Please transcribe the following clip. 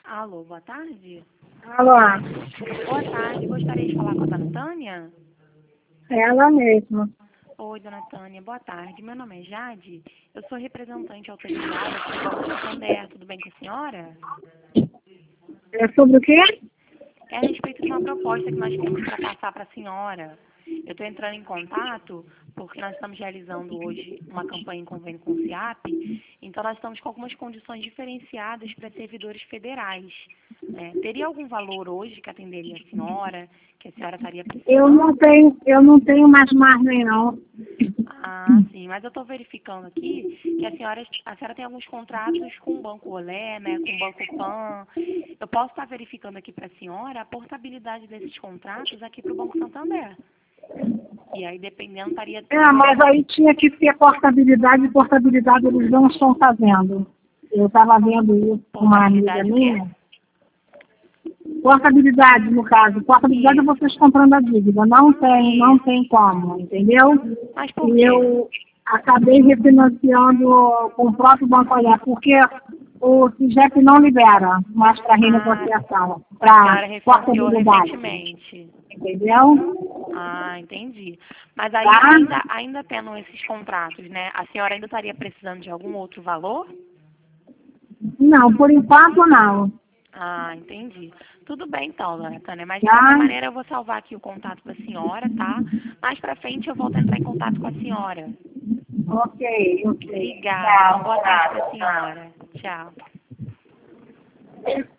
Alô, boa tarde. Alô, Boa tarde, gostaria de falar com a dona Tânia? ela mesma. Oi, dona Tânia, boa tarde. Meu nome é Jade, eu sou representante autorizada do Banco Santander, tudo bem com a senhora? É sobre o quê? É a respeito de uma proposta que nós temos para passar para a senhora. Eu estou entrando em contato porque nós estamos realizando hoje uma campanha em convênio com o CIAP, então nós estamos com algumas condições diferenciadas para servidores federais. Teria algum valor hoje que atenderia a senhora, que a senhora estaria Eu precisando? não tenho mais margem, não. Ah, sim, mas eu estou verificando aqui que a senhora tem alguns contratos com o Banco Olé, né, com o Banco Pan. Eu posso estar verificando aqui para a senhora a portabilidade desses contratos aqui para o Banco Santander. E aí, dependendo, estaria... Mas aí tinha que ter portabilidade, e portabilidade eles não estão fazendo. Eu estava vendo isso com uma amiga Portabilidade o quê? minha. Portabilidade, no caso. Portabilidade é Isso. vocês comprando a dívida. Não tem como, entendeu? Mas por E quê? eu acabei refinanciando com o próprio Banco Olhar, porque o CIGEP não libera mais para renegociação, A para senhora refinanciou portabilidade, recentemente. entendeu? Ah, entendi. Mas aí, Tá? ainda tendo esses contratos, né, a senhora ainda estaria precisando de algum outro valor? Não, por enquanto não. Ah, entendi. Tudo bem então, dona Tânia, mas de qualquer Tá? maneira eu vou salvar aqui o contato da senhora, tá? Mais pra frente eu volto a entrar em contato com a senhora. Ok. Obrigada. Uma Tchau. boa tarde pra senhora. Tchau.